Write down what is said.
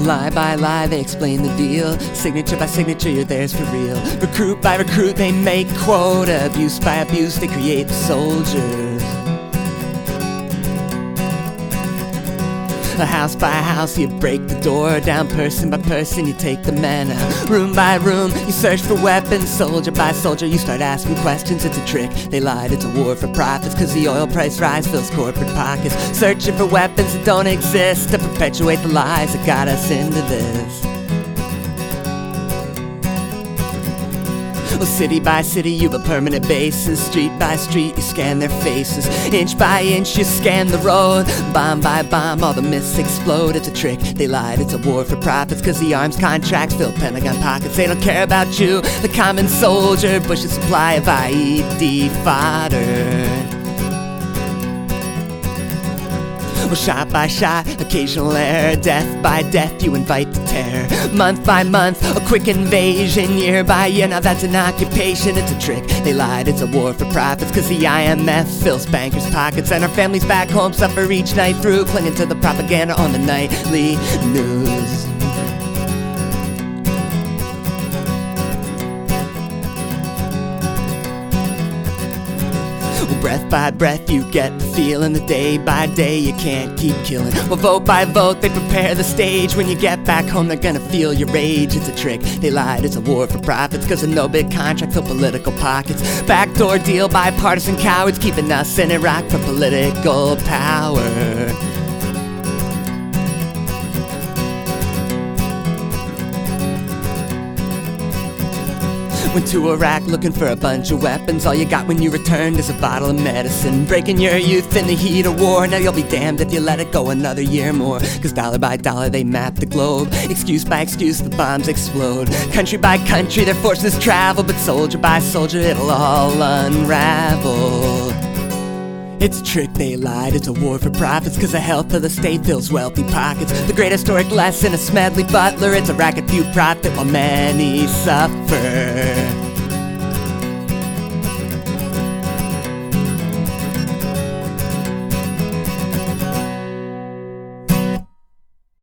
Lie by lie, they explain the deal. Signature by signature, you're theirs for real. Recruit by recruit, they make quota. Abuse by abuse, they create the soldiers. A house by house, you break the door down. Person by person, you take the men out. Room by room, you search for weapons. Soldier by soldier, you start asking questions. It's a trick, they lied, it's a war for profits. Cause the oil price rise fills corporate pockets. Searching for weapons that don't exist to perpetuate the lies that got us into this. Well, city by city, you've a permanent basis. Street by street, you scan their faces. Inch by inch, you scan the road. Bomb by bomb, all the myths explode. It's a trick, they lied, it's a war for profits. Cause the arms contracts fill Pentagon pockets. They don't care about you, the common soldier. Bush's supply of IED fodder. Well, shot by shot, occasional error. Death by death, you invite the terror. Month by month, a quick invasion. Year by year, now that's an occupation. It's a trick, they lied, it's a war for profits. Cause the IMF fills bankers' pockets. And our families back home suffer each night through, clinging to the propaganda on the nightly news. Well, breath by breath, you get the feeling. The day by day, you can't keep killing. Well, vote by vote, they prepare the stage. When you get back home, they're gonna feel your rage. It's a trick, they lied, it's a war for profits. Cause of no big contract fill political pockets. Backdoor deal, bipartisan cowards, keeping us in Iraq for political power. Went to Iraq looking for a bunch of weapons. All you got when you returned is a bottle of medicine. Breaking your youth in the heat of war. Now you'll be damned if you let it go another year more. Cause dollar by dollar they map the globe. Excuse by excuse the bombs explode. Country by country their forces travel. But soldier by soldier it'll all unravel. It's a trick, they lied, it's a war for profits. Cause the health of the state fills wealthy pockets. The great historic lesson of Smedley Butler. It's a racket few profit while many suffer.